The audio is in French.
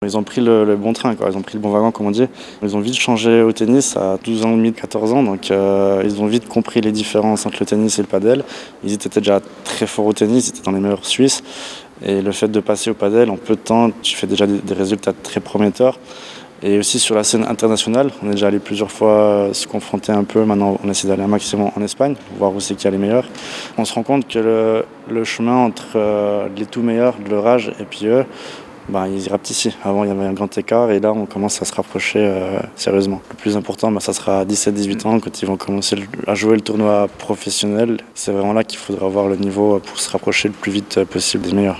Ils ont pris le bon train, quoi. Ils ont pris le bon wagon, comme on dit. Ils ont vite changé au tennis à 12 ans et demi, 14 ans. Donc ils ont vite compris les différences entre le tennis et le padel. Ils étaient déjà très forts au tennis, ils étaient dans les meilleurs Suisses. Et le fait de passer au padel, en peu de temps, tu fais déjà des résultats très prometteurs. Et aussi sur la scène internationale, on est déjà allé plusieurs fois se confronter un peu. Maintenant, on essaie d'aller un maximum en Espagne, voir où c'est qu'il y a les meilleurs. On se rend compte que le chemin entre les tout meilleurs de leur âge et puis eux, ils rapetissent. Avant, il y avait un grand écart et là, on commence à se rapprocher sérieusement. Le plus important, ça sera à 17-18 ans quand ils vont commencer à jouer le tournoi professionnel. C'est vraiment là qu'il faudra avoir le niveau pour se rapprocher le plus vite possible des meilleurs.